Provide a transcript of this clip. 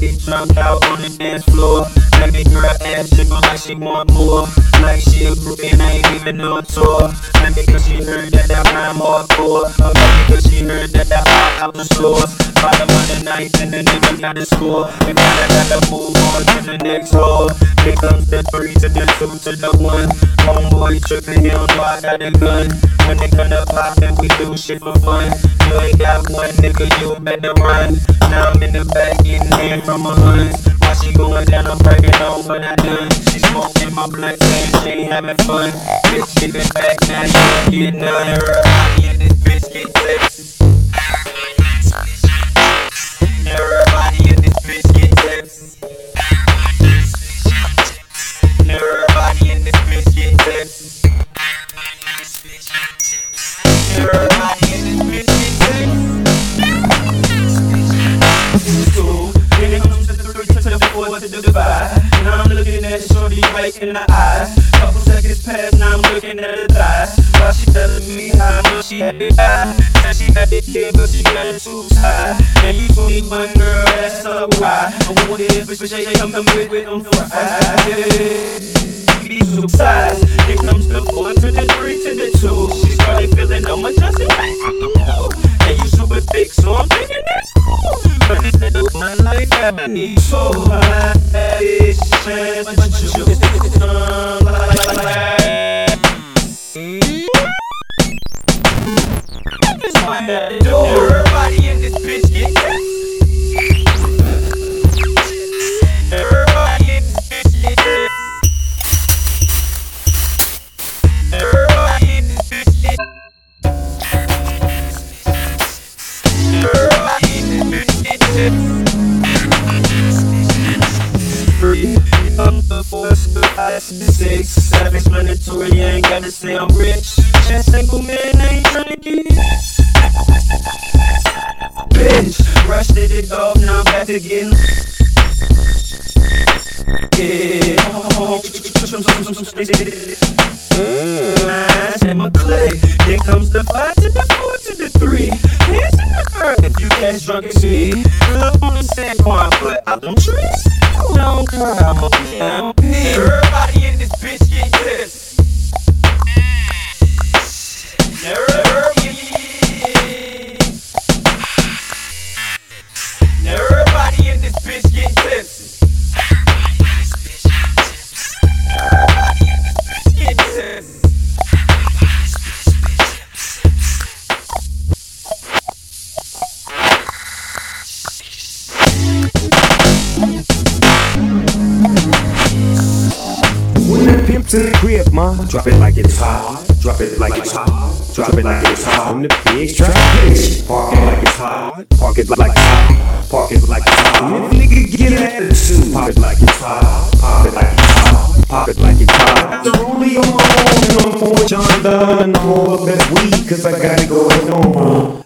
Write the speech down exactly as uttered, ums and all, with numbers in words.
get drunk out on the dance floor. Let me girl ass jiggle like she want more. Like she a group and I ain't even no tour. Let me cause she heard that that rhyme hardcore. Or maybe cause she heard that that hot out the store. Bottom of the ninth and the nigga got the score. We gotta gotta move on to the next hole. Here comes the three to the two to the one. Homeboy trippin', he don't know I got a gun. When they gonna pop and we do shit for fun. You ain't got one nigga, you better run. Now I'm in the back getting hand from a hunt. While she going down, I'm breaking on what I done. She smoking my blunt, saying she ain't having fun. Bitch, give it back now, you ain't getting none. Everybody in this bitch get tips. Everybody in this bitch get tips. Everybody in this bitch get tips. Everybody in this bitch get tips. Two, then it comes to the three, to the four, to the five. Now I'm looking at shorty right in the eyes. Couple seconds pass, now I'm looking at her thighs. While she telling me how much she had to die. Said she had to kid, but she got it too high. And you twenty-one, girl, that's up why. I want it, but she come come with with them fries. These two sides, it comes the four to the three to the two. She started feeling on my Johnson. And you super thick, so I'm thinking that's cool. But instead of my life, I need so high. It's chance, but you just come like everybody in this bitch get tips. Everybody in this bitch get tips. Everybody in this bitch get Everybody in this bitch get tips. Three, up the four, the five, the six, seven, explanatory, you ain't gotta say I'm rich. That single man ain't tryna get bitch, rushed it off, now I'm back again. Yeah, oh, I said my clay. Here comes the five to the four to the three. Here's the third. If you catch drunk as me, up on the sandbar, but out them trees. Don't cry, I'm a down. Everybody in this bitch get tips. Everybody, everybody in this bitch get tips. When the pimp's in the crib, ma, drop it like it's hot. Drop it like it's hot. Drop it like it's hot. When the pigs try to pitch, park it like it's hot. Park it like it's hot. Park it like it's hot. When the nigga get an attitude, pop it like it's hot. Pop it like it's hot. Pop it like it's hot. They're only on my own and I'm for John Dunn and all of that weed, cause I got it going on.